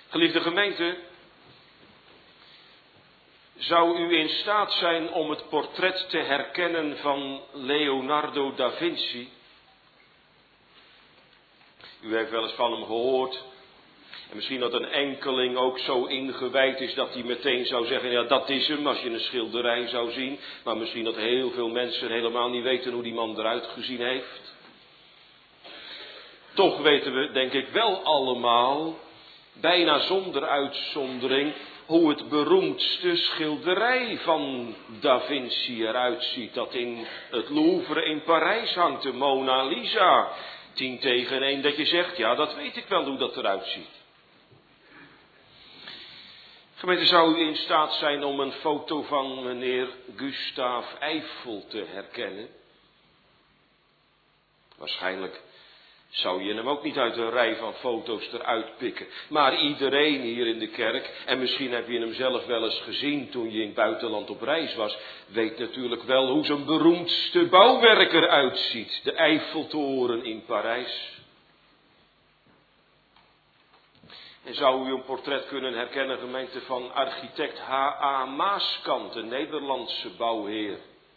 Geliefde gemeente, zou u in staat zijn om het portret te herkennen van Leonardo da Vinci? U heeft wel eens van hem gehoord. En misschien dat een enkeling ook zo ingewijd is dat hij meteen zou zeggen, ja dat is hem als je een schilderij zou zien. Maar misschien dat heel veel mensen helemaal niet weten hoe die man eruit gezien heeft. Toch weten we denk ik wel allemaal, bijna zonder uitzondering, hoe het beroemdste schilderij van Da Vinci eruit ziet. Dat in het Louvre in Parijs hangt, de Mona Lisa. 10-1 dat je zegt, ja dat weet ik wel hoe dat eruit ziet. Gemeente, zou u in staat zijn om een foto van meneer Gustave Eiffel te herkennen? Waarschijnlijk zou je hem ook niet uit een rij van foto's eruit pikken. Maar iedereen hier in de kerk, en misschien heb je hem zelf wel eens gezien toen je in het buitenland op reis was, weet natuurlijk wel hoe zo'n beroemdste bouwwerk eruit ziet. De Eiffeltoren in Parijs. En zou u een portret kunnen herkennen, gemeente, van architect H.A. Maaskant, een Nederlandse bouwheer.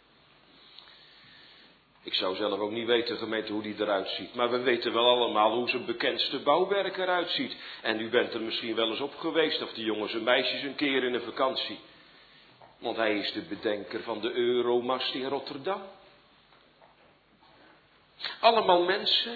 Ik zou zelf ook niet weten, gemeente, hoe die eruit ziet. Maar we weten wel allemaal hoe zijn bekendste bouwwerk eruit ziet. En u bent er misschien wel eens op geweest, of de jongens en meisjes een keer in een vakantie. Want hij is de bedenker van de Euromast in Rotterdam. Allemaal mensen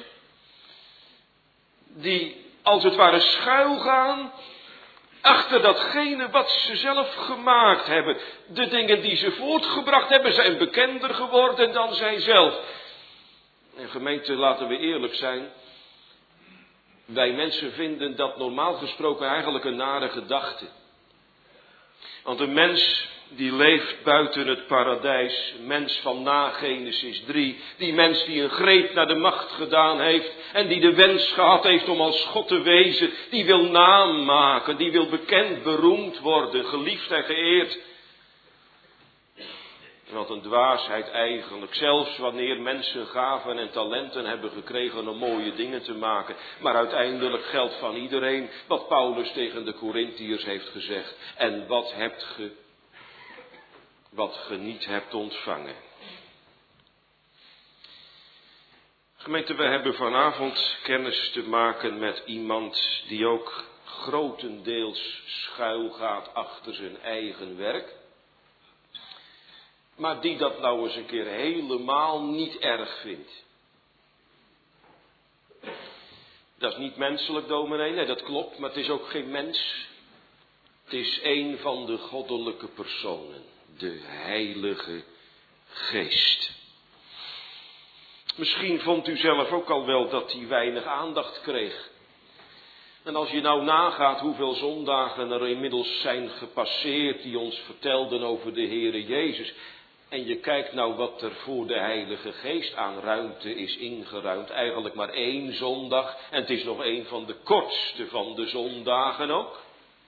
die als het ware schuilgaan achter datgene wat ze zelf gemaakt hebben. De dingen die ze voortgebracht hebben zijn bekender geworden dan zijzelf. En gemeente, laten we eerlijk zijn. Wij mensen vinden dat normaal gesproken eigenlijk een nare gedachte. Want een mens die leeft buiten het paradijs, mens van na Genesis 3, die mens die een greep naar de macht gedaan heeft en die de wens gehad heeft om als God te wezen, die wil naam maken, die wil bekend, beroemd worden, geliefd en geëerd. En wat een dwaasheid eigenlijk, zelfs wanneer mensen gaven en talenten hebben gekregen om mooie dingen te maken. Maar uiteindelijk geldt van iedereen wat Paulus tegen de Korintiërs heeft gezegd. En wat hebt ge, wat ge niet hebt ontvangen. Gemeente, we hebben vanavond kennis te maken met iemand die ook grotendeels schuilgaat achter zijn eigen werk. Maar die dat nou eens een keer helemaal niet erg vindt. Dat is niet menselijk, dominee, nee dat klopt, maar het is ook geen mens. Het is een van de goddelijke personen, de Heilige Geest. Misschien vond u zelf ook al wel dat hij weinig aandacht kreeg. En als je nou nagaat hoeveel zondagen er inmiddels zijn gepasseerd die ons vertelden over de Heere Jezus. En je kijkt nou wat er voor de Heilige Geest aan ruimte is ingeruimd. Eigenlijk maar 1 zondag. En het is nog een van de kortste van de zondagen ook.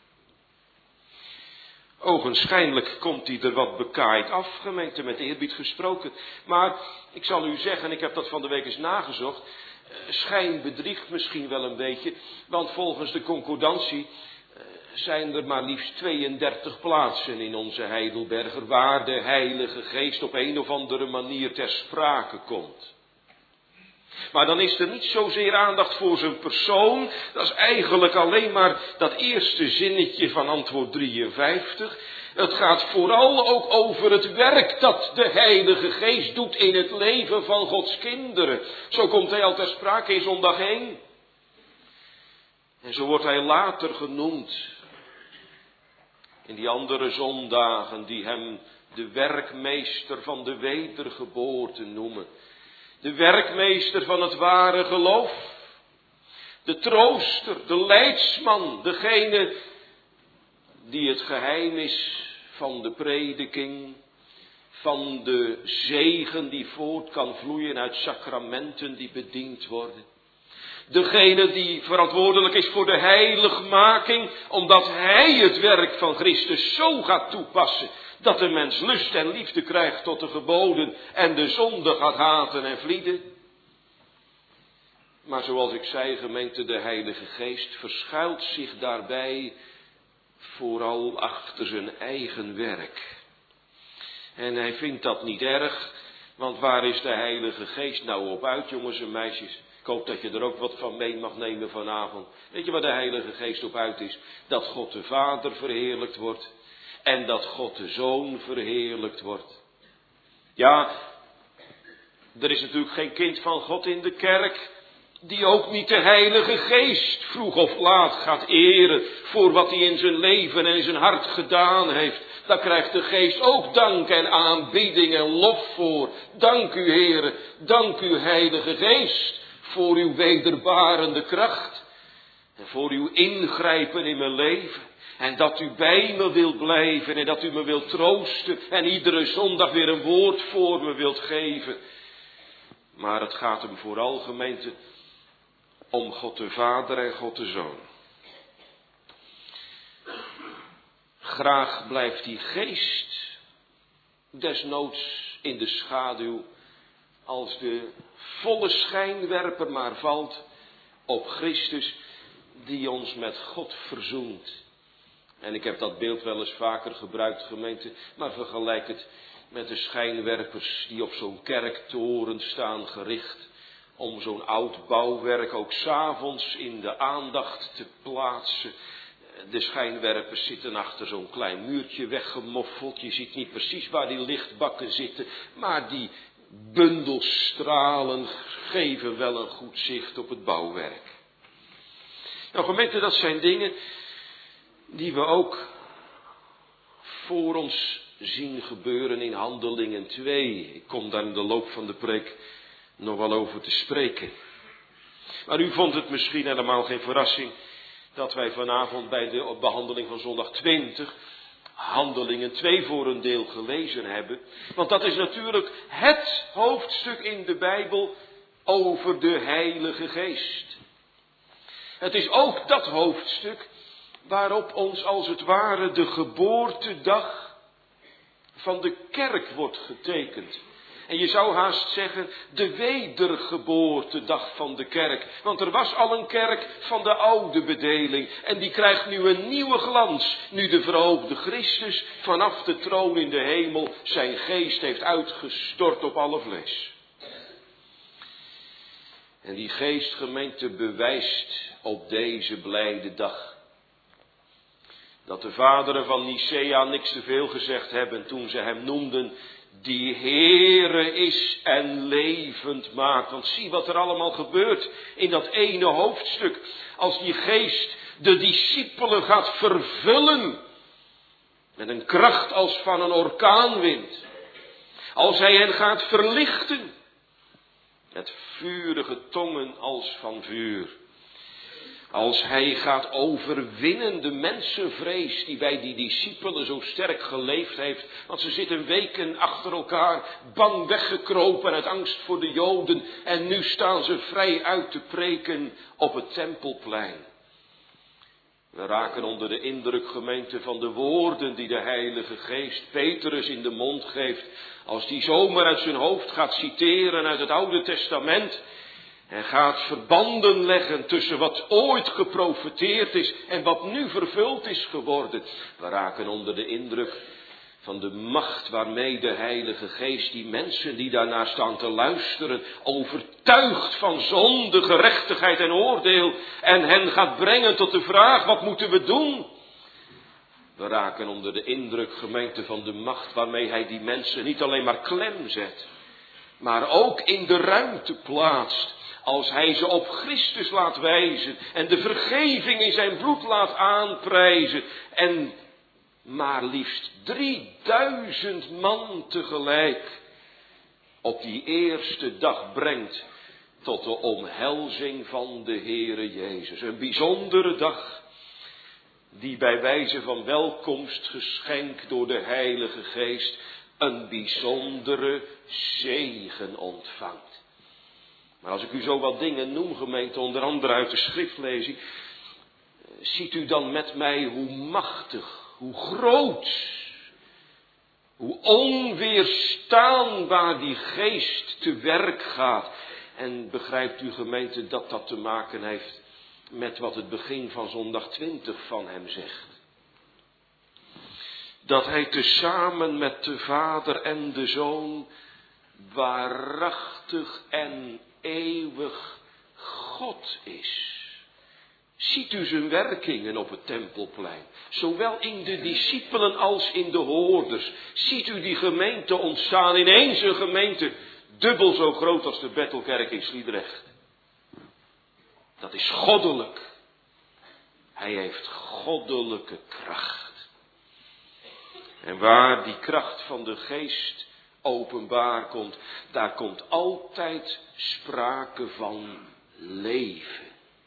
Ogenschijnlijk komt hij er wat bekaaid af, gemeente, met eerbied gesproken. Maar ik zal u zeggen, ik heb dat van de week eens nagezocht. Schijn bedriegt misschien wel een beetje. Want volgens de concordantie zijn er maar liefst 32 plaatsen in onze Heidelberger waar de Heilige Geest op een of andere manier ter sprake komt. Maar dan is er niet zozeer aandacht voor zijn persoon. Dat is eigenlijk alleen maar dat eerste zinnetje van antwoord 53. Het gaat vooral ook over het werk dat de Heilige Geest doet in het leven van Gods kinderen. Zo komt hij al ter sprake in zondag 1. En zo wordt hij later genoemd. In die andere zondagen die hem de werkmeester van de wedergeboorte noemen. De werkmeester van het ware geloof. De trooster, de leidsman, degene die het geheim is van de prediking, van de zegen die voort kan vloeien uit sacramenten die bediend worden. Degene die verantwoordelijk is voor de heiligmaking, omdat hij het werk van Christus zo gaat toepassen, dat de mens lust en liefde krijgt tot de geboden en de zonde gaat haten en vlieden. Maar zoals ik zei, gemeente, de Heilige Geest verschuilt zich daarbij vooral achter zijn eigen werk. En hij vindt dat niet erg, want waar is de Heilige Geest nou op uit, jongens en meisjes? Ik hoop dat je er ook wat van mee mag nemen vanavond. Weet je waar de Heilige Geest op uit is? Dat God de Vader verheerlijkt wordt en dat God de Zoon verheerlijkt wordt. Ja, er is natuurlijk geen kind van God in de kerk die ook niet de Heilige Geest vroeg of laat gaat eren voor wat hij in zijn leven en in zijn hart gedaan heeft. Daar krijgt de Geest ook dank en aanbidding en lof voor. Dank u, Heere, dank u, Heilige Geest, voor uw wederbarende kracht en voor uw ingrijpen in mijn leven. En dat u bij me wilt blijven en dat u me wilt troosten en iedere zondag weer een woord voor me wilt geven. Maar het gaat hem vooral, gemeente, om God de Vader en God de Zoon. Graag blijft die Geest desnoods in de schaduw als de volle schijnwerper maar valt op Christus die ons met God verzoent. En ik heb dat beeld wel eens vaker gebruikt, gemeente, maar vergelijk het met de schijnwerpers die op zo'n kerktoren staan gericht om zo'n oud bouwwerk ook 's avonds in de aandacht te plaatsen. De schijnwerpers zitten achter zo'n klein muurtje weggemoffeld. Je ziet niet precies waar die lichtbakken zitten, maar die bundelstralen geven wel een goed zicht op het bouwwerk. Nou, gemeente, dat zijn dingen die we ook voor ons zien gebeuren in Handelingen 2. Ik kom daar in de loop van de preek nog wel over te spreken. Maar u vond het misschien helemaal geen verrassing dat wij vanavond bij de behandeling van zondag 20 Handelingen 2 voor een deel gelezen hebben. Want dat is natuurlijk het hoofdstuk in de Bijbel over de Heilige Geest. Het is ook dat hoofdstuk waarop ons als het ware de geboortedag van de kerk wordt getekend. En je zou haast zeggen, de wedergeboortedag van de kerk. Want er was al een kerk van de oude bedeling. En die krijgt nu een nieuwe glans. Nu de verhoogde Christus vanaf de troon in de hemel zijn geest heeft uitgestort op alle vlees. En die geest, gemeente, bewijst op deze blijde dag dat de vaderen van Nicea niks te veel gezegd hebben toen ze hem noemden die Heere is en levend maakt. Want zie wat er allemaal gebeurt in dat ene hoofdstuk. Als die geest de discipelen gaat vervullen met een kracht als van een orkaanwind. Als hij hen gaat verlichten met vurige tongen als van vuur. Als hij gaat overwinnen de mensenvrees die bij die discipelen zo sterk geleefd heeft. Want ze zitten weken achter elkaar bang weggekropen uit angst voor de Joden. En nu staan ze vrij uit te preken op het Tempelplein. We raken onder de indruk, gemeente, van de woorden die de Heilige Geest Petrus in de mond geeft. Als die zomaar uit zijn hoofd gaat citeren uit het Oude Testament. En gaat verbanden leggen tussen wat ooit geprofeteerd is en wat nu vervuld is geworden. We raken onder de indruk van de macht waarmee de Heilige Geest die mensen die daarnaar staan te luisteren overtuigt van zonde, gerechtigheid en oordeel. En hen gaat brengen tot de vraag, wat moeten we doen? We raken onder de indruk, gemeente, van de macht waarmee hij die mensen niet alleen maar klem zet, maar ook in de ruimte plaatst. Als hij ze op Christus laat wijzen en de vergeving in zijn bloed laat aanprijzen en maar liefst 3000 man tegelijk op die eerste dag brengt tot de omhelzing van de Heere Jezus. Een bijzondere dag die bij wijze van welkomstgeschenk door de Heilige Geest een bijzondere zegen ontvangt. Maar als ik u zo wat dingen noem, gemeente, onder andere uit de schriftlezing, ziet u dan met mij hoe machtig, hoe groot, hoe onweerstaanbaar die geest te werk gaat. En begrijpt u, gemeente, dat dat te maken heeft met wat het begin van zondag 20 van hem zegt. Dat hij tezamen met de Vader en de Zoon waarachtig en eeuwig God is. Ziet u zijn werkingen op het Tempelplein, zowel in de discipelen als in de hoorders. Ziet u die gemeente ontstaan, ineens een gemeente dubbel zo groot als de Bethelkerk in Sliedrecht. Dat is goddelijk. Hij heeft goddelijke kracht. En waar die kracht van de Geest openbaar komt, daar komt altijd sprake van leven.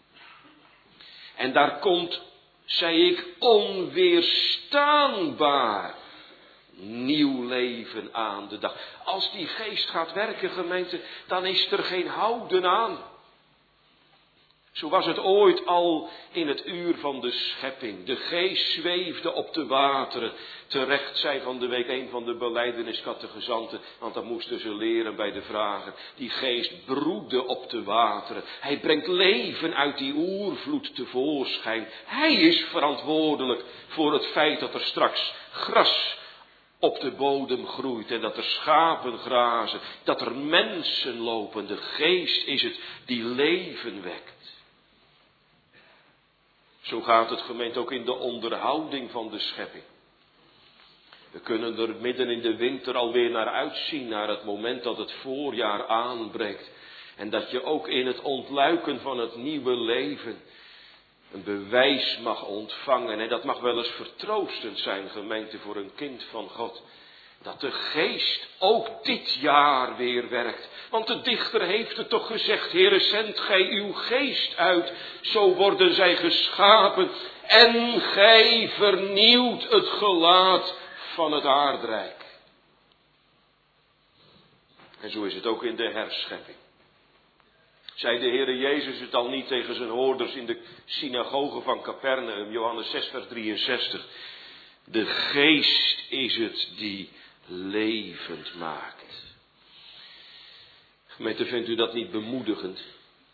En daar komt, zei ik, onweerstaanbaar nieuw leven aan de dag. Als die Geest gaat werken, gemeente, dan is er geen houden aan. Zo was het ooit al in het uur van de schepping. De Geest zweefde op de wateren. Terecht zei van de week een van de belijdenisscatechizanten, want dat moesten ze leren bij de vragen. Die Geest broedde op de wateren. Hij brengt leven uit die oervloed tevoorschijn. Hij is verantwoordelijk voor het feit dat er straks gras op de bodem groeit en dat er schapen grazen, dat er mensen lopen. De Geest is het die leven wekt. Zo gaat het, gemeente, ook in de onderhouding van de schepping. We kunnen er midden in de winter alweer naar uitzien, naar het moment dat het voorjaar aanbreekt. En dat je ook in het ontluiken van het nieuwe leven een bewijs mag ontvangen. En dat mag wel eens vertroostend zijn, gemeente, voor een kind van God. Dat de Geest ook dit jaar weer werkt. Want de dichter heeft het toch gezegd: Heere, zend gij uw Geest uit, zo worden zij geschapen. En gij vernieuwt het gelaat van het aardrijk. En zo is het ook in de herschepping. Zei de Heere Jezus het al niet tegen zijn hoorders in de synagoge van Capernaum, Johannes 6 vers 63. De Geest is het die levend maakt. Gemeente, vindt u dat niet bemoedigend?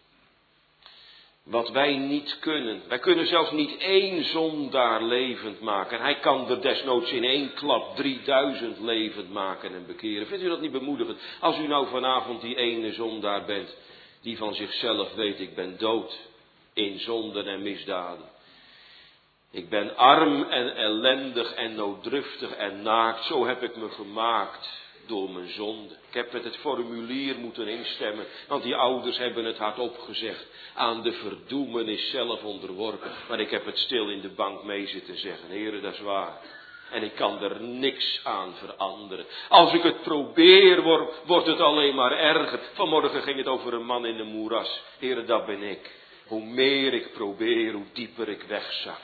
Wat wij niet kunnen. Wij kunnen zelfs niet één zondaar levend maken. Hij kan er desnoods in één klap 3000 levend maken en bekeren. Vindt u dat niet bemoedigend? Als u nou vanavond die ene zondaar bent, die van zichzelf weet: ik ben dood in zonden en misdaden. Ik ben arm en ellendig en nooddruftig en naakt. Zo heb ik me gemaakt door mijn zonde. Ik heb met het formulier moeten instemmen, want die ouders hebben het hardop gezegd. Aan de verdoemenis zelf onderworpen. Maar ik heb het stil in de bank mee zitten zeggen: Heere, dat is waar. En ik kan er niks aan veranderen. Als ik het probeer, wordt het alleen maar erger. Vanmorgen ging het over een man in een moeras. Heere, dat ben ik. Hoe meer ik probeer, hoe dieper ik wegzak.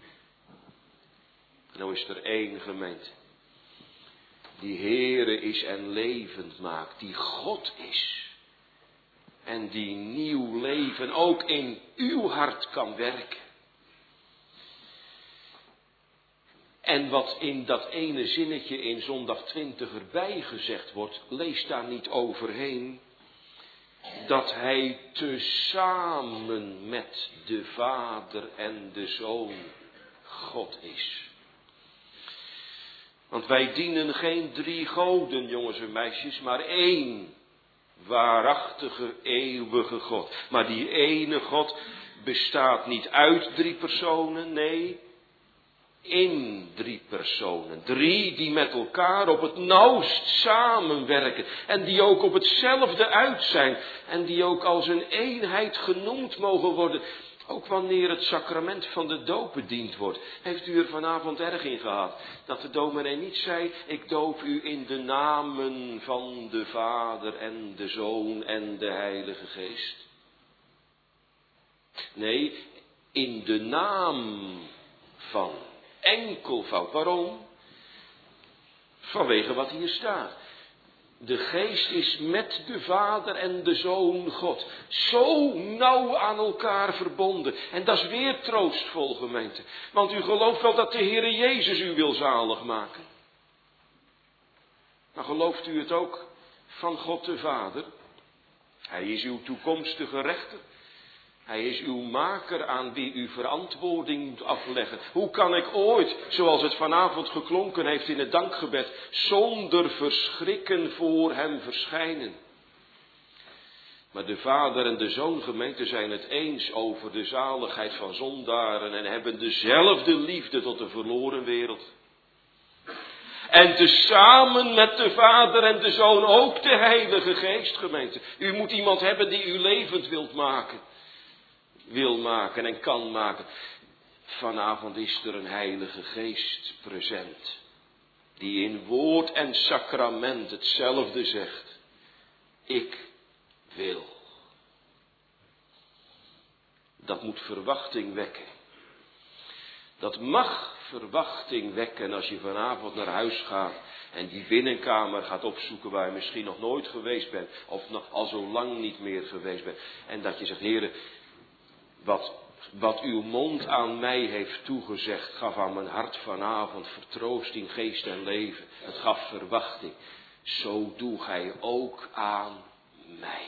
Nou is er één, gemeente, die Heere is en levend maakt, die God is. En die nieuw leven ook in uw hart kan werken. En wat in dat ene zinnetje in zondag 20 erbij gezegd wordt, lees daar niet overheen. Dat hij tezamen met de Vader en de Zoon God is. Want wij dienen geen 3 goden, jongens en meisjes, maar één waarachtige, eeuwige God. Maar die ene God bestaat niet uit 3 personen, nee, in 3 personen. 3 die met elkaar op het nauwst samenwerken. En die ook op hetzelfde uit zijn. En die ook als een eenheid genoemd mogen worden. Ook wanneer het sacrament van de doop bediend wordt. Heeft u er vanavond erg in gehad? Dat de dominee niet zei: ik doop u in de namen van de Vader en de Zoon en de Heilige Geest. Nee, in de naam van. Enkelvoud. Waarom? Vanwege wat hier staat. De Geest is met de Vader en de Zoon God. Zo nauw aan elkaar verbonden. En dat is weer troostvol, gemeente. Want u gelooft wel dat de Heere Jezus u wil zalig maken. Maar gelooft u het ook van God de Vader? Hij is uw toekomstige rechter. Hij is uw maker aan wie u verantwoording moet afleggen. Hoe kan ik ooit, zoals het vanavond geklonken heeft in het dankgebed, zonder verschrikken voor hem verschijnen? Maar de Vader en de Zoon, gemeente, zijn het eens over de zaligheid van zondaren en hebben dezelfde liefde tot de verloren wereld. En tezamen met de Vader en de Zoon ook de Heilige Geest, gemeente. U moet iemand hebben die u levend wil maken en kan maken. Vanavond is er een Heilige Geest present, die in woord en sacrament hetzelfde zegt. Ik wil. Dat moet verwachting wekken. Dat mag verwachting wekken als je vanavond naar huis gaat en die binnenkamer gaat opzoeken waar je misschien nog nooit geweest bent of nog al zo lang niet meer geweest bent. En dat je zegt, Heere, wat uw mond aan mij heeft toegezegd, gaf aan mijn hart vanavond vertroosting, geest en leven. Het gaf verwachting. Zo doe gij ook aan mij.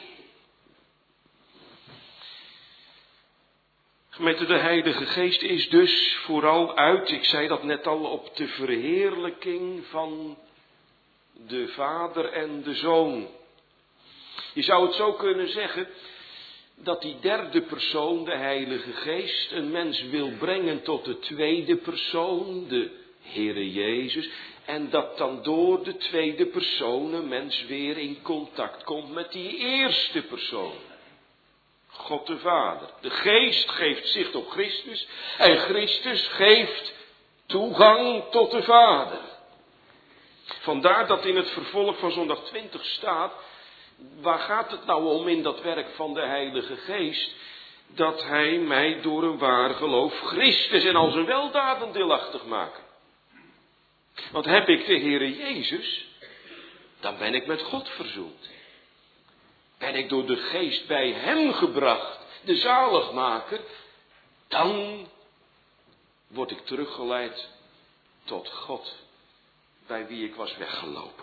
Gemeente, de Heilige Geest is dus vooral uit, ik zei dat net al, op de verheerlijking van de Vader en de Zoon. Je zou het zo kunnen zeggen dat die derde persoon, de Heilige Geest, een mens wil brengen tot de tweede persoon, de Heere Jezus. En dat dan door de tweede persoon een mens weer in contact komt met die eerste persoon. God de Vader. De Geest geeft zicht op Christus en Christus geeft toegang tot de Vader. Vandaar dat in het vervolg van zondag 20 staat, waar gaat het nou om in dat werk van de Heilige Geest? Dat hij mij door een waar geloof Christus en al zijn weldaden deelachtig maakt. Want heb ik de Heere Jezus, dan ben ik met God verzoend. Ben ik door de Geest bij hem gebracht, de zaligmaker, dan word ik teruggeleid tot God, bij wie ik was weggelopen.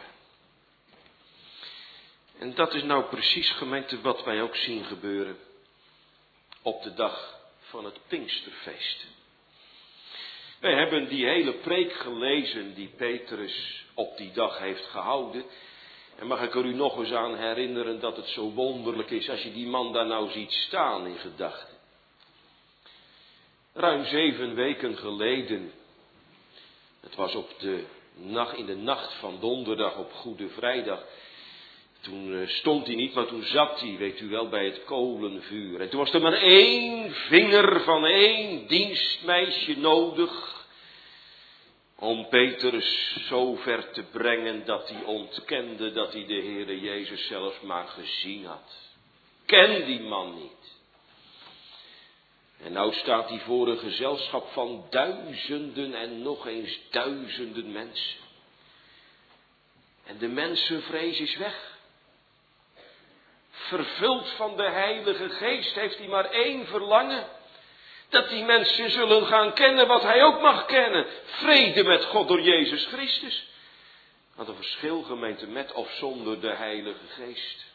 En dat is nou precies, gemeente, wat wij ook zien gebeuren op de dag van het Pinksterfeest. Wij hebben die hele preek gelezen die Petrus op die dag heeft gehouden. En mag ik er u nog eens aan herinneren dat het zo wonderlijk is als je die man daar nou ziet staan in gedachten. Ruim 7 weken geleden, het was in de nacht van donderdag op Goede Vrijdag. Toen stond hij niet, maar toen zat hij, weet u wel, bij het kolenvuur. En toen was er maar 1 vinger van 1 dienstmeisje nodig om Petrus zo ver te brengen dat hij ontkende dat hij de Heere Jezus zelfs maar gezien had. Ken die man niet. En nou staat hij voor een gezelschap van duizenden en nog eens duizenden mensen. En de mensenvrees is weg. Vervuld van de Heilige Geest heeft hij maar 1 verlangen. Dat die mensen zullen gaan kennen wat hij ook mag kennen. Vrede met God door Jezus Christus. Wat een verschil, gemeente, met of zonder de Heilige Geest.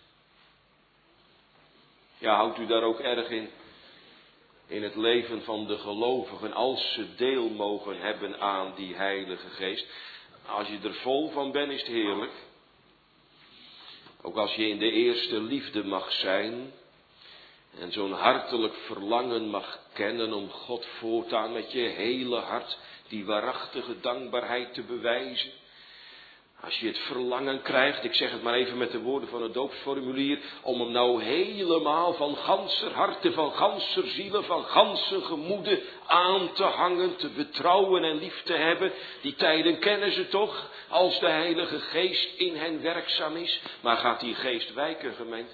Ja, houdt u daar ook erg in het leven van de gelovigen, als ze deel mogen hebben aan die Heilige Geest. Als je er vol van bent, is het heerlijk. Ook als je in de eerste liefde mag zijn en zo'n hartelijk verlangen mag kennen om God voortaan met je hele hart die waarachtige dankbaarheid te bewijzen. Als je het verlangen krijgt, ik zeg het maar even met de woorden van het doopsformulier, om hem nou helemaal van ganser harte, van ganser zielen, van ganse gemoeden aan te hangen, te betrouwen en lief te hebben. Die tijden kennen ze toch, als de Heilige Geest in hen werkzaam is. Maar gaat die geest wijken, gemeente?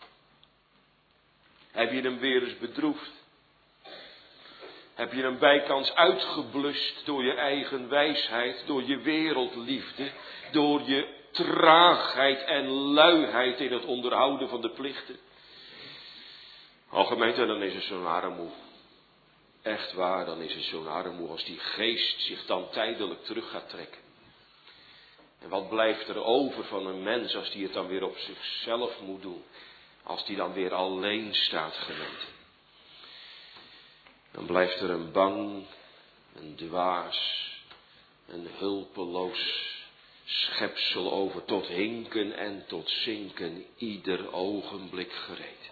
Heb je hem weer eens bedroefd? Heb je hem bijkans uitgeblust door je eigen wijsheid, door je wereldliefde, door je traagheid en luiheid in het onderhouden van de plichten? Gemeente, dan is het zo'n armoe. Echt waar, dan is het zo'n armoe als die geest zich dan tijdelijk terug gaat trekken. En wat blijft er over van een mens als die het dan weer op zichzelf moet doen? Als die dan weer alleen staat, gemeente. Dan blijft er een bang, een dwaas, een hulpeloos schepsel over, tot hinken en tot zinken, ieder ogenblik gereed.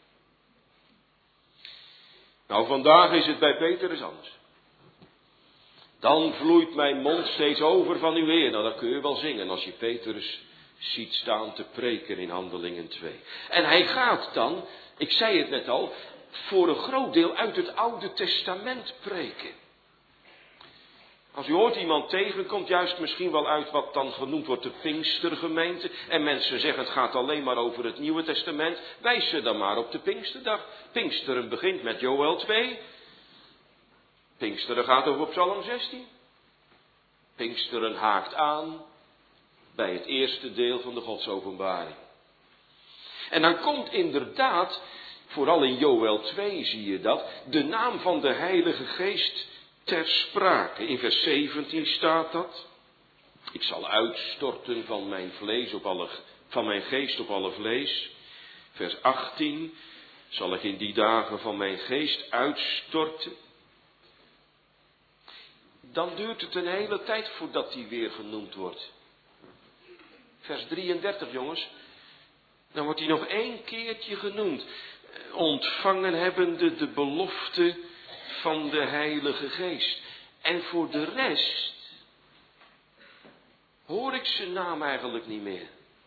Nou, vandaag is het bij Petrus anders. Dan vloeit mijn mond steeds over van uw eer. Nou, dat kun je wel zingen als je Petrus ziet staan te preken in Handelingen 2. En hij gaat dan, ik zei het net al, voor een groot deel uit het Oude Testament preken. Als u ooit iemand tegenkomt, juist misschien wel uit wat dan genoemd wordt de Pinkstergemeente, en mensen zeggen het gaat alleen maar over het Nieuwe Testament, wijs ze dan maar op de Pinksterdag. Pinksteren begint met Joël 2. Pinksteren gaat over Psalm 16. Pinksteren haakt aan bij het eerste deel van de Godsopenbaring. En dan komt inderdaad, vooral in Joël 2 zie je dat, de naam van de Heilige Geest ter sprake. In vers 17 staat dat. Ik zal uitstorten van mijn geest op alle vlees. Vers 18. Zal ik in die dagen van mijn geest uitstorten. Dan duurt het een hele tijd voordat die weer genoemd wordt. Vers 33, jongens. Dan wordt hij nog 1 keertje genoemd. Ontvangen hebbende de belofte van de Heilige Geest. En voor de rest hoor ik zijn naam eigenlijk niet meer.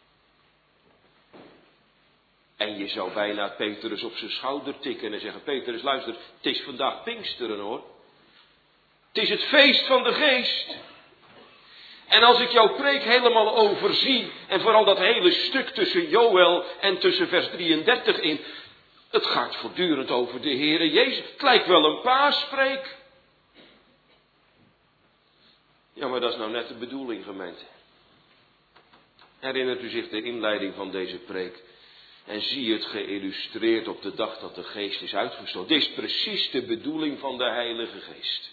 En je zou bijna Petrus op zijn schouder tikken en zeggen, Petrus, luister, het is vandaag Pinksteren hoor. Het is het feest van de Geest. En als ik jouw preek helemaal overzie, en vooral dat hele stuk tussen Joël en tussen vers 33 in, het gaat voortdurend over de Heere Jezus. Het lijkt wel een paaspreek. Ja, maar dat is nou net de bedoeling, gemeente. Herinnert u zich de inleiding van deze preek? En zie het geïllustreerd op de dag dat de Geest is uitgestort. Dit is precies de bedoeling van de Heilige Geest.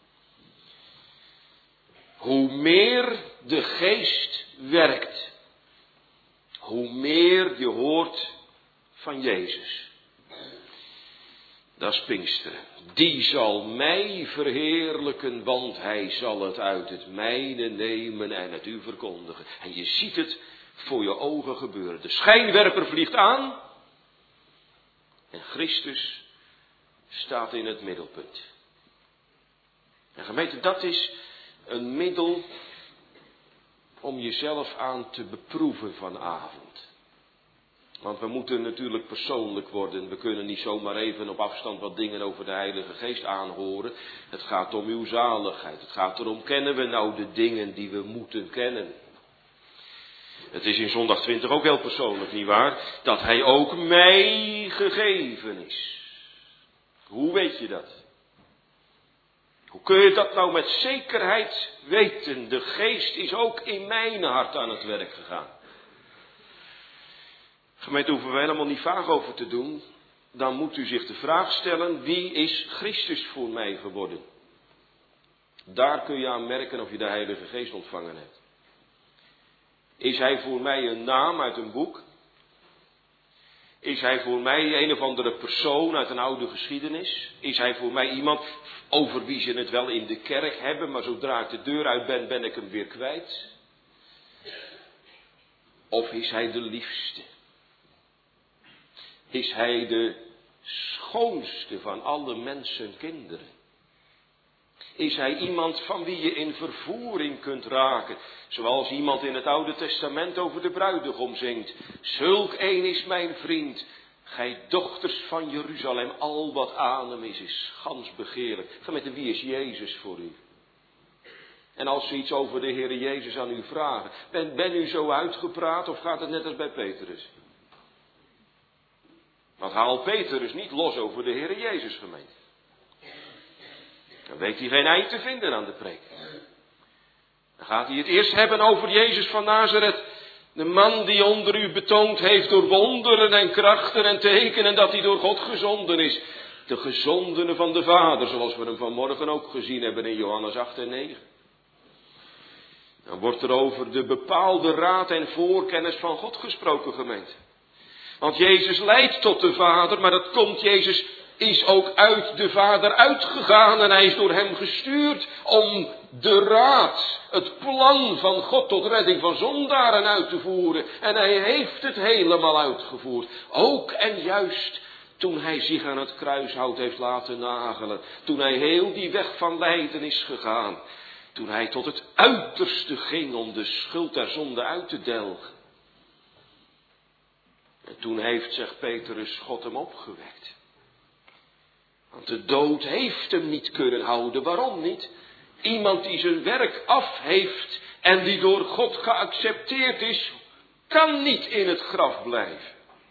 Hoe meer de Geest werkt, hoe meer je hoort van Jezus. Dat is Pinksteren. Die zal mij verheerlijken, want hij zal het uit het mijne nemen en het u verkondigen. En je ziet het voor je ogen gebeuren. De schijnwerper vliegt aan en Christus staat in het middelpunt. En gemeente, dat is een middel om jezelf aan te beproeven vanavond. Want we moeten natuurlijk persoonlijk worden. We kunnen niet zomaar even op afstand wat dingen over de Heilige Geest aanhoren. Het gaat om uw zaligheid. Het gaat erom, kennen we nou de dingen die we moeten kennen? Het is in zondag 20 ook heel persoonlijk, nietwaar? Dat hij ook mij gegeven is. Hoe weet je dat? Hoe kun je dat nou met zekerheid weten? De Geest is ook in mijn hart aan het werk gegaan. Gemeente, hoeven we helemaal niet vaag over te doen. Dan moet u zich de vraag stellen, wie is Christus voor mij geworden? Daar kun je aan merken of je de Heilige Geest ontvangen hebt. Is hij voor mij een naam uit een boek? Is hij voor mij een of andere persoon uit een oude geschiedenis? Is hij voor mij iemand over wie ze het wel in de kerk hebben, maar zodra ik de deur uit ben, ben ik hem weer kwijt? Of is hij de liefste? Is hij de schoonste van alle mensenkinderen? Is hij iemand van wie je in vervoering kunt raken? Zoals iemand in het Oude Testament over de bruidegom zingt. Zulk een is mijn vriend. Gij dochters van Jeruzalem, al wat aan hem is gans begeerlijk. Gemeente, wie is Jezus voor u? En als ze iets over de Heere Jezus aan u vragen, ben u zo uitgepraat of gaat het net als bij Petrus? Want haal Petrus niet los over de Heere Jezus, gemeente. Dan weet hij geen eind te vinden aan de preek. Dan gaat hij het eerst hebben over Jezus van Nazareth. De man die onder u betoond heeft door wonderen en krachten en tekenen dat hij door God gezonden is. De gezondene van de Vader, zoals we hem vanmorgen ook gezien hebben in Johannes 8 en 9. Dan wordt er over de bepaalde raad en voorkennis van God gesproken, gemeente. Want Jezus leidt tot de Vader, maar dat komt, Jezus is ook uit de Vader uitgegaan en hij is door hem gestuurd om de raad, het plan van God tot redding van zondaren uit te voeren. En hij heeft het helemaal uitgevoerd. Ook en juist toen hij zich aan het kruishout heeft laten nagelen. Toen hij heel die weg van lijden is gegaan. Toen hij tot het uiterste ging om de schuld der zonde uit te delgen. En toen heeft, zegt Petrus, God hem opgewekt. Want de dood heeft hem niet kunnen houden. Waarom niet? Iemand die zijn werk af heeft en die door God geaccepteerd is, kan niet in het graf blijven.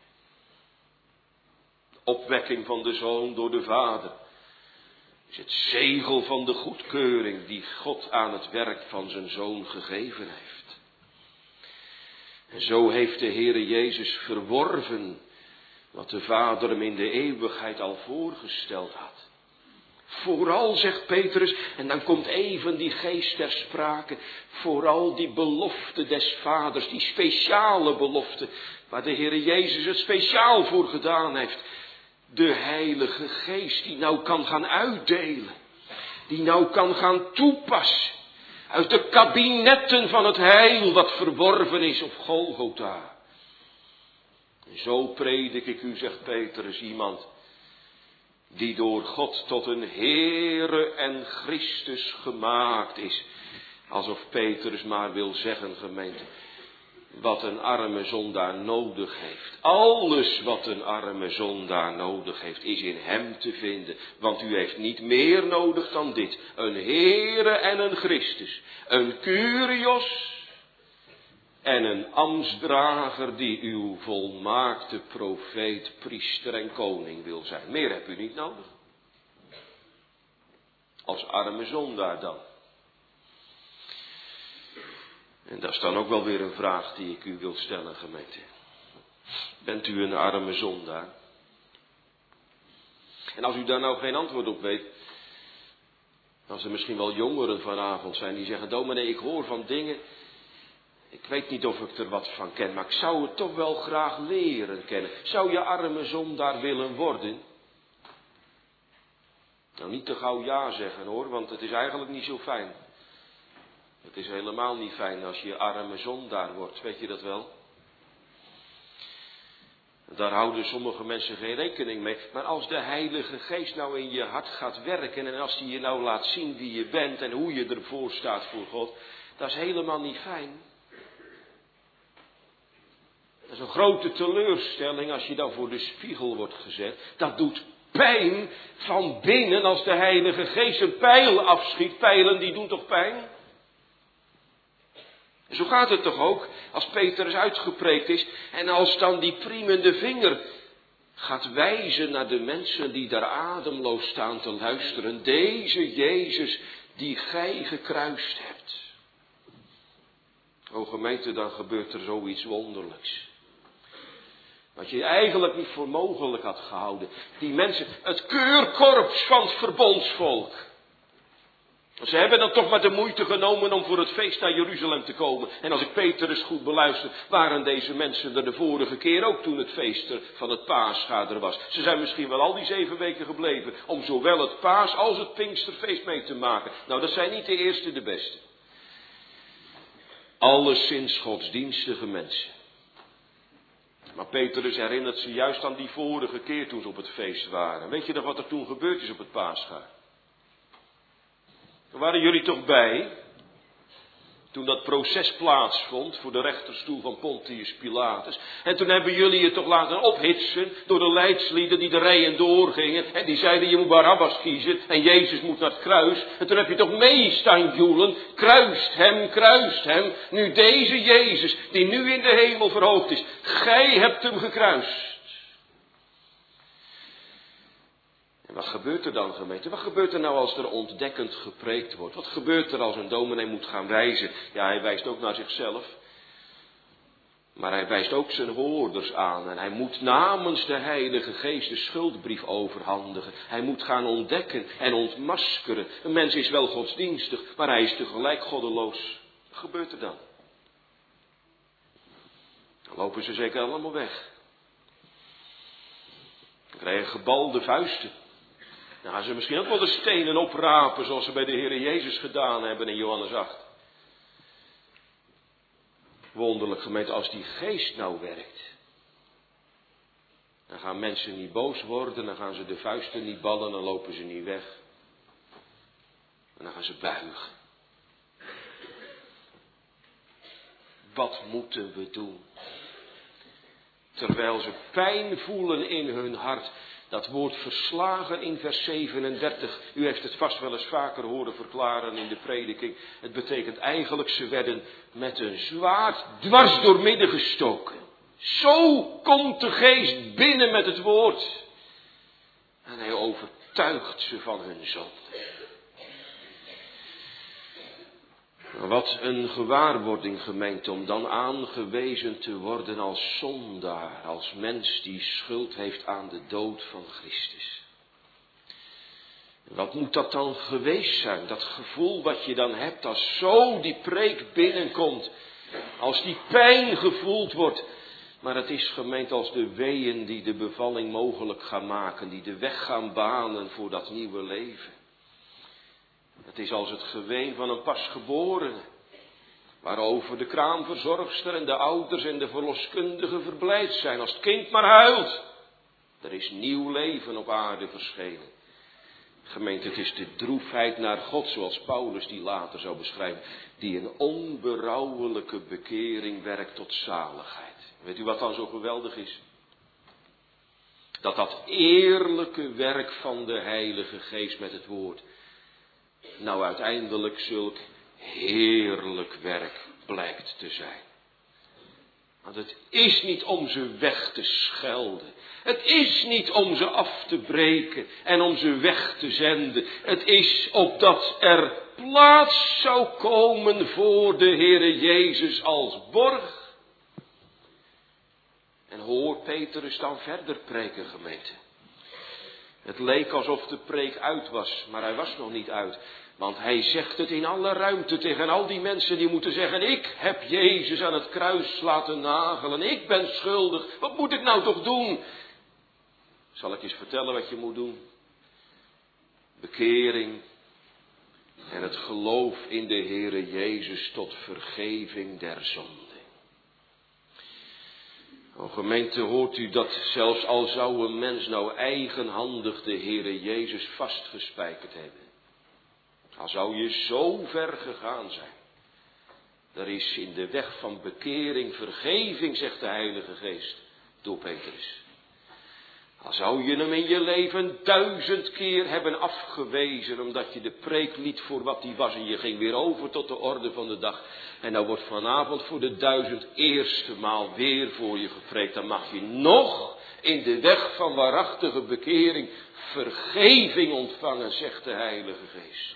De opwekking van de Zoon door de Vader is het zegel van de goedkeuring die God aan het werk van zijn Zoon gegeven heeft. En zo heeft de Heere Jezus verworven wat de Vader hem in de eeuwigheid al voorgesteld had. Vooral, zegt Petrus, en dan komt even die geest ter sprake, vooral die belofte des Vaders, die speciale belofte, waar de Heere Jezus het speciaal voor gedaan heeft. De Heilige Geest die nou kan gaan uitdelen, die nou kan gaan toepassen, uit de kabinetten van het heil wat verworven is op Golgotha. En zo predik ik u, zegt Petrus, iemand die door God tot een Heere en Christus gemaakt is. Alsof Petrus maar wil zeggen, gemeente, wat een arme zondaar nodig heeft. Alles wat een arme zondaar nodig heeft, is in hem te vinden. Want u heeft niet meer nodig dan dit. Een Heere en een Christus. Een Kyrios en een ambtsdrager die uw volmaakte profeet, priester en koning wil zijn. Meer hebt u niet nodig. Als arme zondaar dan. En dat is dan ook wel weer een vraag die ik u wil stellen, gemeente. Bent u een arme zondaar? En als u daar nou geen antwoord op weet, als er misschien wel jongeren vanavond zijn die zeggen, dominee, ik hoor van dingen, ik weet niet of ik er wat van ken, maar ik zou het toch wel graag leren kennen. Zou je arme zondaar willen worden? Nou, niet te gauw ja zeggen hoor, want het is eigenlijk niet zo fijn. Het is helemaal niet fijn als je arme zondaar wordt, weet je dat wel? Daar houden sommige mensen geen rekening mee. Maar als de Heilige Geest nou in je hart gaat werken en als die je nou laat zien wie je bent en hoe je ervoor staat voor God, dat is helemaal niet fijn. Dat is een grote teleurstelling als je dan voor de spiegel wordt gezet. Dat doet pijn van binnen als de Heilige Geest een pijl afschiet. Pijlen die doen toch pijn? Zo gaat het toch ook als Petrus uitgepreekt is en als dan die priemende vinger gaat wijzen naar de mensen die daar ademloos staan te luisteren. Deze Jezus die gij gekruist hebt. O gemeente, dan gebeurt er zoiets wonderlijks. Wat je eigenlijk niet voor mogelijk had gehouden. Die mensen, het keurkorps van het verbondsvolk. Ze hebben dan toch maar de moeite genomen om voor het feest naar Jeruzalem te komen. En als ik Petrus goed beluister, waren deze mensen er de vorige keer ook toen het feest van het Paascha er was. Ze zijn misschien wel al die 7 weken gebleven om zowel het Paas als het Pinksterfeest mee te maken. Nou, dat zijn niet de eerste de beste. Alleszins godsdienstige mensen. Maar Petrus herinnert ze juist aan die vorige keer toen ze op het feest waren. Weet je nog wat er toen gebeurd is op het Paascha? Waren jullie toch bij? Toen dat proces plaatsvond voor de rechterstoel van Pontius Pilatus. En toen hebben jullie je toch laten ophitsen door de leidslieden die de rijen doorgingen. En die zeiden je moet Barabbas kiezen en Jezus moet naar het kruis. En toen heb je toch mee staan joelen. Kruist hem, kruist hem. Nu deze Jezus die nu in de hemel verhoogd is. Gij hebt hem gekruist. En wat gebeurt er dan, gemeente? Wat gebeurt er nou als er ontdekkend gepreekt wordt? Wat gebeurt er als een dominee moet gaan wijzen? Ja, hij wijst ook naar zichzelf. Maar hij wijst ook zijn hoorders aan. En hij moet namens de Heilige Geest de schuldbrief overhandigen. Hij moet gaan ontdekken en ontmaskeren. Een mens is wel godsdienstig, maar hij is tegelijk goddeloos. Wat gebeurt er dan? Dan lopen ze zeker allemaal weg. Dan krijgen gebalde vuisten. Dan gaan ze misschien ook wel de stenen oprapen zoals ze bij de Heere Jezus gedaan hebben in Johannes 8. Wonderlijk gemeente, als die geest nou werkt. Dan gaan mensen niet boos worden, dan gaan ze de vuisten niet ballen, dan lopen ze niet weg. En dan gaan ze buigen. Wat moeten we doen? Terwijl ze pijn voelen in hun hart. Dat woord verslagen in vers 37. U heeft het vast wel eens vaker horen verklaren in de prediking. Het betekent eigenlijk, ze werden met een zwaard dwars doormidden gestoken. Zo komt de geest binnen met het woord. En hij overtuigt ze van hun zonde. Wat een gewaarwording, gemeente, om dan aangewezen te worden als zondaar, als mens die schuld heeft aan de dood van Christus. Wat moet dat dan geweest zijn, dat gevoel wat je dan hebt als zo die preek binnenkomt, als die pijn gevoeld wordt. Maar het is, gemeente, als de weeën die de bevalling mogelijk gaan maken, die de weg gaan banen voor dat nieuwe leven. Het is als het geween van een pasgeborene, waarover de kraamverzorgster en de ouders en de verloskundigen verblijd zijn, als het kind maar huilt. Er is nieuw leven op aarde verschenen. Gemeente, het is de droefheid naar God, zoals Paulus die later zou beschrijven, die een onberouwelijke bekering werkt tot zaligheid. Weet u wat dan zo geweldig is? Dat eerlijke werk van de Heilige Geest met het woord nou uiteindelijk zulk heerlijk werk blijkt te zijn. Want het is niet om ze weg te schelden. Het is niet om ze af te breken en om ze weg te zenden. Het is opdat er plaats zou komen voor de Heere Jezus als borg. En hoor Petrus dan verder preken, gemeente. Het leek alsof de preek uit was, maar hij was nog niet uit. Want hij zegt het in alle ruimte tegen al die mensen die moeten zeggen, ik heb Jezus aan het kruis laten nagelen, ik ben schuldig, wat moet ik nou toch doen? Zal ik eens vertellen wat je moet doen? Bekering en het geloof in de Heere Jezus tot vergeving der zonde. O gemeente, hoort u dat zelfs al zou een mens nou eigenhandig de Heere Jezus vastgespijkerd hebben. Al zou je zo ver gegaan zijn. Er is in de weg van bekering vergeving, zegt de Heilige Geest door Petrus. Al zou je hem in je leven 1000 keer hebben afgewezen, omdat je de preek liet voor wat die was en je ging weer over tot de orde van de dag. En nou wordt vanavond voor de 1001ste maal weer voor je gepreekt. Dan mag je nog in de weg van waarachtige bekering vergeving ontvangen, zegt de Heilige Geest.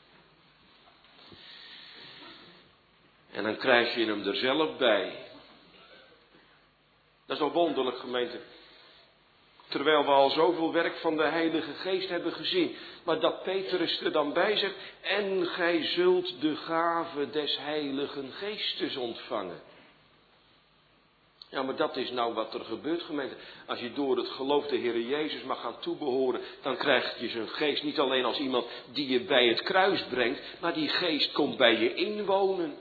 En dan krijg je hem er zelf bij. Dat is nog wonderlijk, gemeente. Terwijl we al zoveel werk van de Heilige Geest hebben gezien. Maar dat Petrus er dan bij zegt, en gij zult de gave des Heiligen Geestes ontvangen. Ja, maar dat is nou wat er gebeurt, gemeente. Als je door het geloof de Heer Jezus mag gaan toebehoren, dan krijg je zijn geest niet alleen als iemand die je bij het kruis brengt, maar die geest komt bij je inwonen.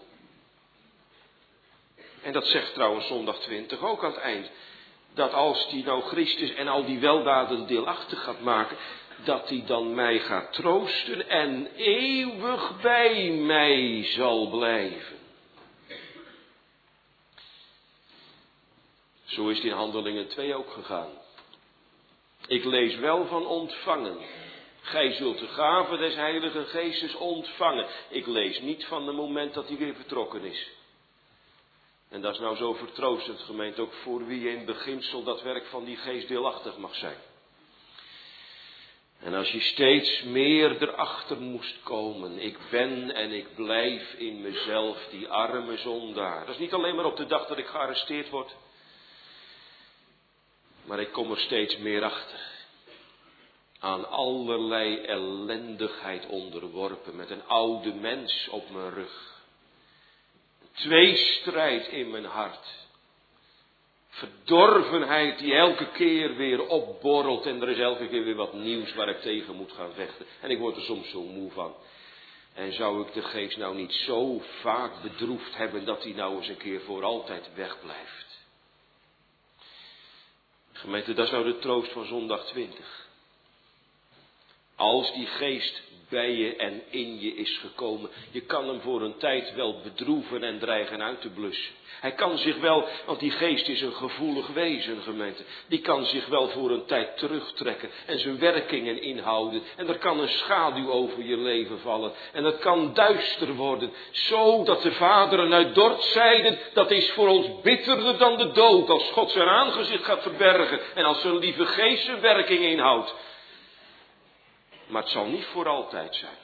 En dat zegt trouwens zondag 20 ook aan het eind. Dat als die nou Christus en al die weldaden deelachtig gaat maken, dat hij dan mij gaat troosten en eeuwig bij mij zal blijven. Zo is het in Handelingen 2 ook gegaan. Ik lees wel van ontvangen. Gij zult de gave des Heiligen Geestes ontvangen. Ik lees niet van het moment dat hij weer vertrokken is. En dat is nou zo vertroostend, gemeente, ook voor wie in beginsel dat werk van die geest deelachtig mag zijn. En als je steeds meer erachter moest komen, ik ben en ik blijf in mezelf die arme zondaar. Dat is niet alleen maar op de dag dat ik gearresteerd word, maar ik kom er steeds meer achter. Aan allerlei ellendigheid onderworpen, met een oude mens op mijn rug. Tweestrijd in mijn hart. Verdorvenheid die elke keer weer opborrelt en er is elke keer weer wat nieuws waar ik tegen moet gaan vechten. En ik word er soms zo moe van. En zou ik de geest nou niet zo vaak bedroefd hebben dat hij nou eens een keer voor altijd wegblijft. Gemeente, dat is nou de troost van zondag 20. Als die geest bij je en in je is gekomen, je kan hem voor een tijd wel bedroeven en dreigen uit te blussen. Hij kan zich wel, want die geest is een gevoelig wezen, gemeente. Die kan zich wel voor een tijd terugtrekken en zijn werkingen inhouden. En er kan een schaduw over je leven vallen. En het kan duister worden. Zodat de vaderen uit Dort zeiden, dat is voor ons bitterder dan de dood. Als God zijn aangezicht gaat verbergen en als zijn lieve geest zijn werking inhoudt. Maar het zal niet voor altijd zijn.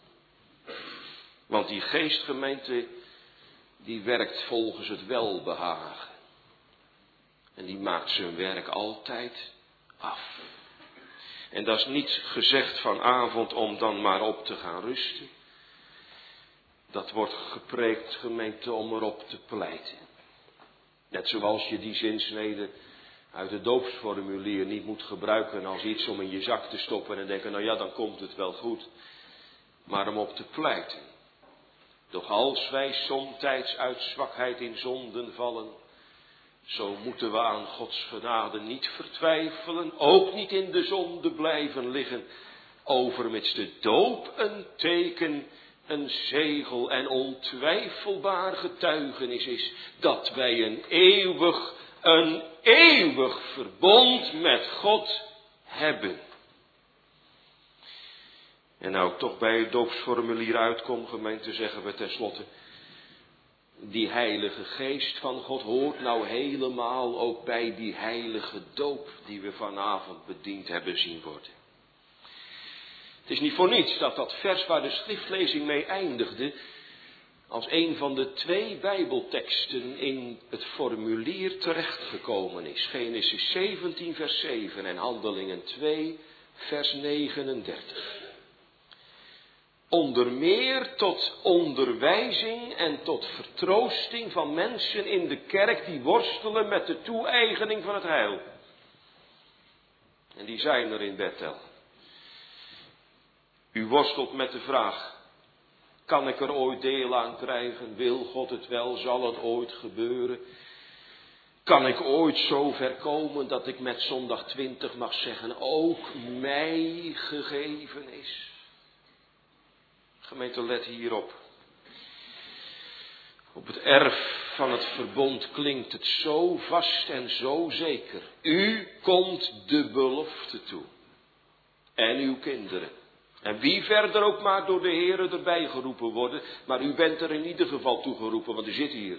Want die geestgemeente, die werkt volgens het welbehagen. En die maakt zijn werk altijd af. En dat is niet gezegd vanavond om dan maar op te gaan rusten. Dat wordt gepreekt, gemeente, om erop te pleiten. Net zoals je die zinsnede uit het doopsformulier niet moet gebruiken als iets om in je zak te stoppen en denken, nou ja, dan komt het wel goed. Maar om op te pleiten. Doch als wij somtijds uit zwakheid in zonden vallen, zo moeten we aan Gods genade niet vertwijfelen, ook niet in de zonde blijven liggen, overmits de doop een teken, een zegel en ontwijfelbaar getuigenis is, dat wij een eeuwig verbond met God hebben. En nou ik toch bij het doopsformulier uitkom, gemeente, zeggen we tenslotte, die heilige geest van God hoort nou helemaal ook bij die heilige doop die we vanavond bediend hebben zien worden. Het is niet voor niets dat dat vers waar de schriftlezing mee eindigde, als een van de 2 bijbelteksten in het formulier terechtgekomen is. Genesis 17 vers 7 en Handelingen 2 vers 39. Onder meer tot onderwijzing en tot vertroosting van mensen in de kerk die worstelen met de toe-eigening van het heil. En die zijn er in Bethel. U worstelt met de vraag, kan ik er ooit deel aan krijgen? Wil God het wel? Zal het ooit gebeuren? Kan ik ooit zo ver komen dat ik met zondag 20 mag zeggen, ook mij gegeven is? Gemeente, let hierop. Op het erf van het verbond klinkt het zo vast en zo zeker. U komt de belofte toe. En uw kinderen. En wie verder ook maar door de Heere erbij geroepen worden. Maar u bent er in ieder geval toe geroepen, want u zit hier.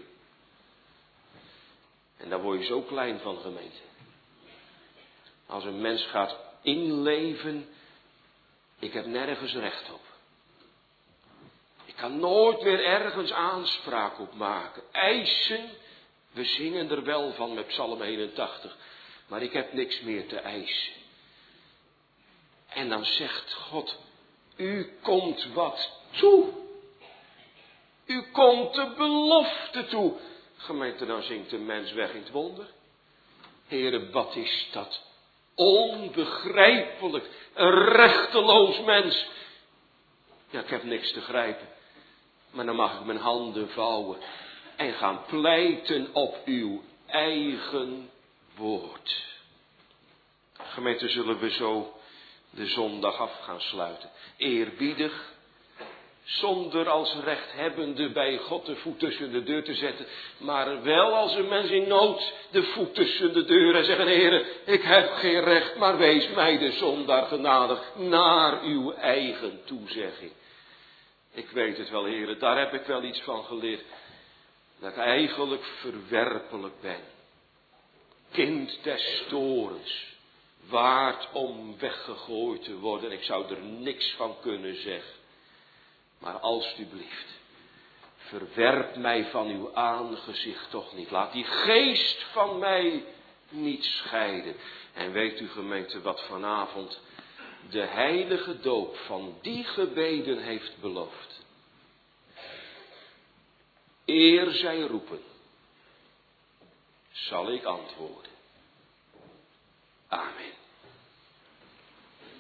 En daar word je zo klein van, gemeente. Als een mens gaat inleven, ik heb nergens recht op. Ik kan nooit meer ergens aanspraak op maken. Eisen, we zingen er wel van met Psalm 81. Maar ik heb niks meer te eisen. En dan zegt God, u komt wat toe. U komt de belofte toe. Gemeente, dan zingt de mens weg in het wonder. Heere, wat is dat onbegrijpelijk. Een rechteloos mens. Ja, ik heb niks te grijpen. Maar dan mag ik mijn handen vouwen en gaan pleiten op uw eigen woord. Gemeente, zullen we zo de zondag af gaan sluiten. Eerbiedig, zonder als rechthebbende bij God de voet tussen de deur te zetten. Maar wel als een mens in nood de voet tussen de deur en zeggen, Heere, ik heb geen recht, maar wees mij de zondaar genadig naar uw eigen toezegging. Ik weet het wel, Heere, daar heb ik wel iets van geleerd. Dat ik eigenlijk verwerpelijk ben. Kind des torens. Waard om weggegooid te worden. En ik zou er niks van kunnen zeggen. Maar alstublieft, verwerp mij van uw aangezicht toch niet. Laat die geest van mij niet scheiden. En weet u, gemeente, wat vanavond de heilige doop van die gebeden heeft beloofd. Eer zij roepen, zal ik antwoorden. Amen.